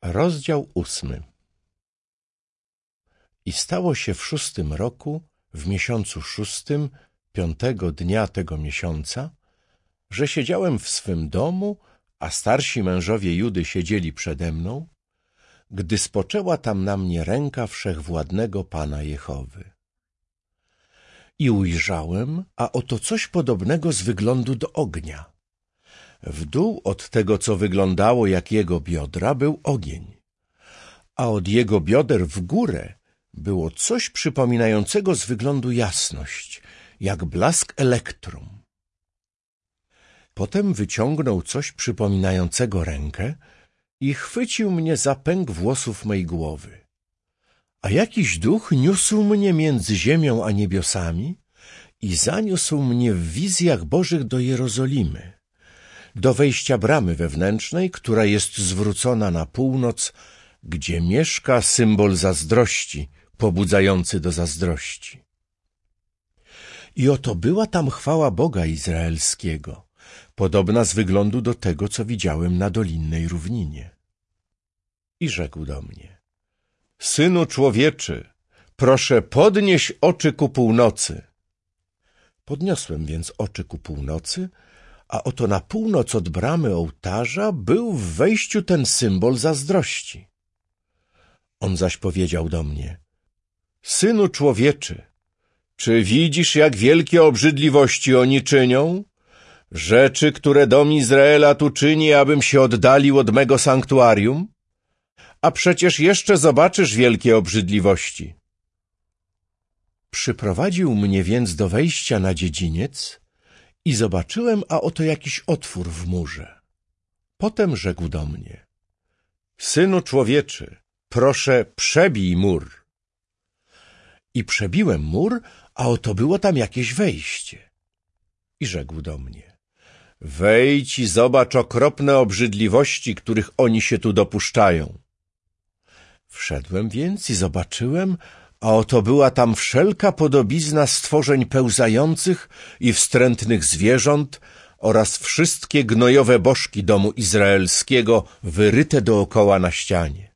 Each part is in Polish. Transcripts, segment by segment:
Rozdział 8. I stało się w 6. roku, w miesiącu 6, 5. dnia tego miesiąca, że siedziałem w swym domu, a starsi mężowie Judy siedzieli przede mną, gdy spoczęła tam na mnie ręka wszechwładnego Pana Jehowy. I ujrzałem, a oto coś podobnego z wyglądu do ognia. W dół od tego, co wyglądało jak jego biodra, był ogień, a od jego bioder w górę było coś przypominającego z wyglądu jasność, jak blask elektrum. Potem wyciągnął coś przypominającego rękę i chwycił mnie za pęk włosów mej głowy. A jakiś duch niósł mnie między ziemią a niebiosami i zaniósł mnie w wizjach bożych do Jerozolimy, do wejścia bramy wewnętrznej, która jest zwrócona na północ, gdzie mieszka symbol zazdrości, pobudzający do zazdrości. I oto była tam chwała Boga Izraelskiego, podobna z wyglądu do tego, co widziałem na dolinnej równinie. I rzekł do mnie: Synu człowieczy, proszę podnieś oczy ku północy. Podniosłem więc oczy ku północy, a oto na północ od bramy ołtarza był w wejściu ten symbol zazdrości. On zaś powiedział do mnie: Synu człowieczy, czy widzisz, jak wielkie obrzydliwości oni czynią? Rzeczy, które dom Izraela tu czyni, abym się oddalił od mego sanktuarium? A przecież jeszcze zobaczysz wielkie obrzydliwości. Przyprowadził mnie więc do wejścia na dziedziniec i zobaczyłem, a oto jakiś otwór w murze. Potem rzekł do mnie: Synu człowieczy, proszę przebij mur. I przebiłem mur, a oto było tam jakieś wejście. I rzekł do mnie: Wejdź i zobacz okropne obrzydliwości, których oni się tu dopuszczają. Wszedłem więc i zobaczyłem, a oto była tam wszelka podobizna stworzeń pełzających i wstrętnych zwierząt oraz wszystkie gnojowe bożki domu izraelskiego wyryte dookoła na ścianie.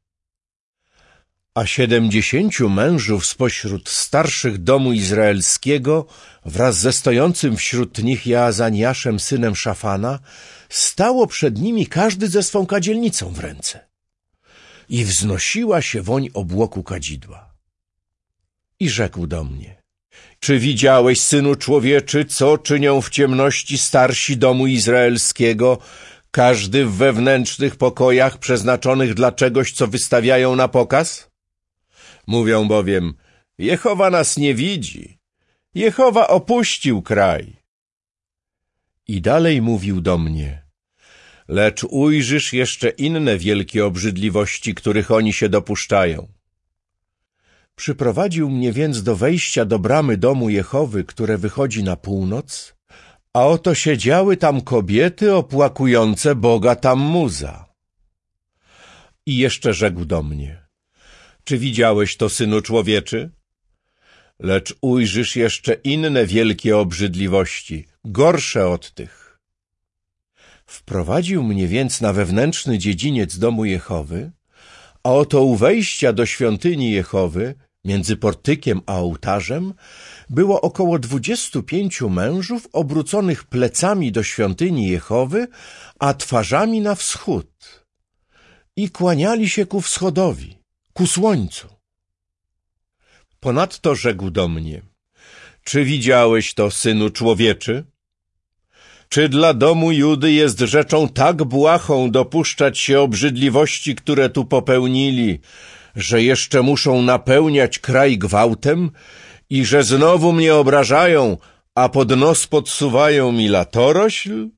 A 70 mężów spośród starszych domu izraelskiego wraz ze stojącym wśród nich Jaazaniaszem synem Szafana stało przed nimi każdy ze swą kadzielnicą w ręce. I wznosiła się woń obłoku kadzidła. I rzekł do mnie: Czy widziałeś, synu człowieczy, co czynią w ciemności starsi domu izraelskiego, każdy w wewnętrznych pokojach przeznaczonych dla czegoś, co wystawiają na pokaz? Mówią bowiem: Jehowa nas nie widzi, Jehowa opuścił kraj. I dalej mówił do mnie: Lecz ujrzysz jeszcze inne wielkie obrzydliwości, których oni się dopuszczają. Przyprowadził mnie więc do wejścia do bramy domu Jehowy, które wychodzi na północ, a oto siedziały tam kobiety opłakujące Boga Tammuza. I jeszcze rzekł do mnie: Czy widziałeś to, synu człowieczy? Lecz ujrzysz jeszcze inne wielkie obrzydliwości, gorsze od tych. Wprowadził mnie więc na wewnętrzny dziedziniec domu Jehowy, a oto u wejścia do świątyni Jehowy, między portykiem a ołtarzem, było około 25 mężów obróconych plecami do świątyni Jehowy, a twarzami na wschód. I kłaniali się ku wschodowi, ku słońcu. Ponadto rzekł do mnie: Czy widziałeś to, synu człowieczy? Czy dla domu Judy jest rzeczą tak błahą dopuszczać się obrzydliwości, które tu popełnili, że jeszcze muszą napełniać kraj gwałtem i że znowu mnie obrażają, a pod nos podsuwają mi latorośl?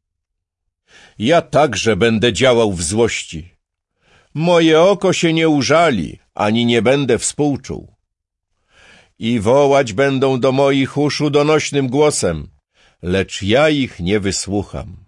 Ja także będę działał w złości. Moje oko się nie użali, ani nie będę współczuł. I wołać będą do moich uszu donośnym głosem, lecz ja ich nie wysłucham.